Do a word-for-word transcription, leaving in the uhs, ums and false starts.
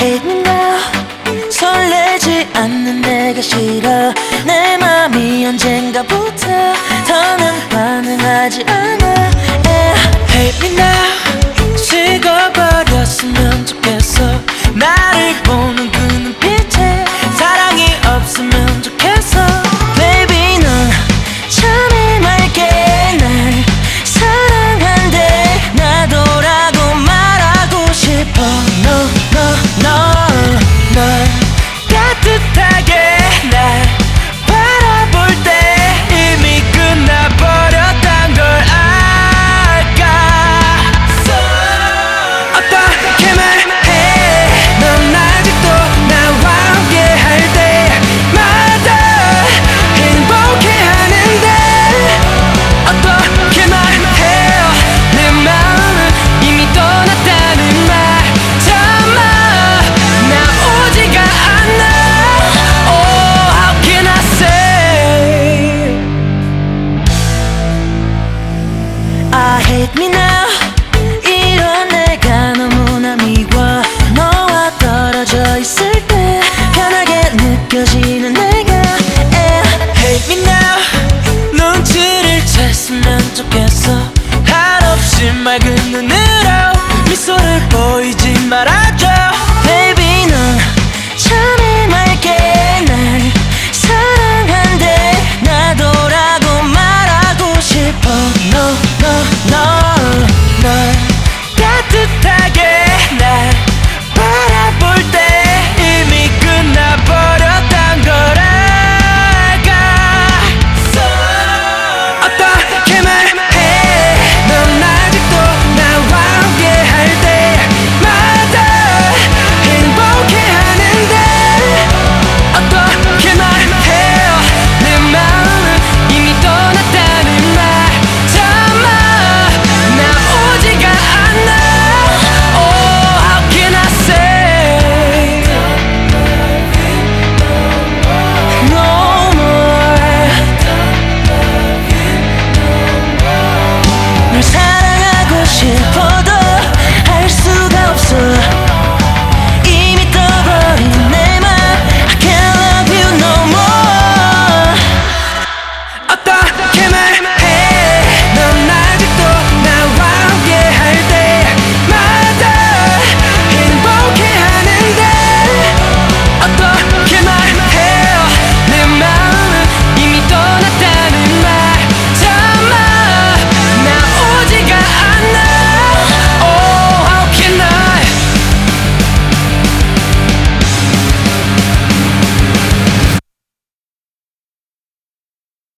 Hate me now. 설레지 않는 내가 싫어. 내 맘이 언젠가부터 더는 반응하지 않아. yeah. Hate me now. 식어버렸으면 좋겠어. 나를 보는 그 눈빛에 사랑이 없으면 좋겠어. Baby 넌 참이 맑게 날 사랑한대. 나도라고 말하고 싶어. No, no, no.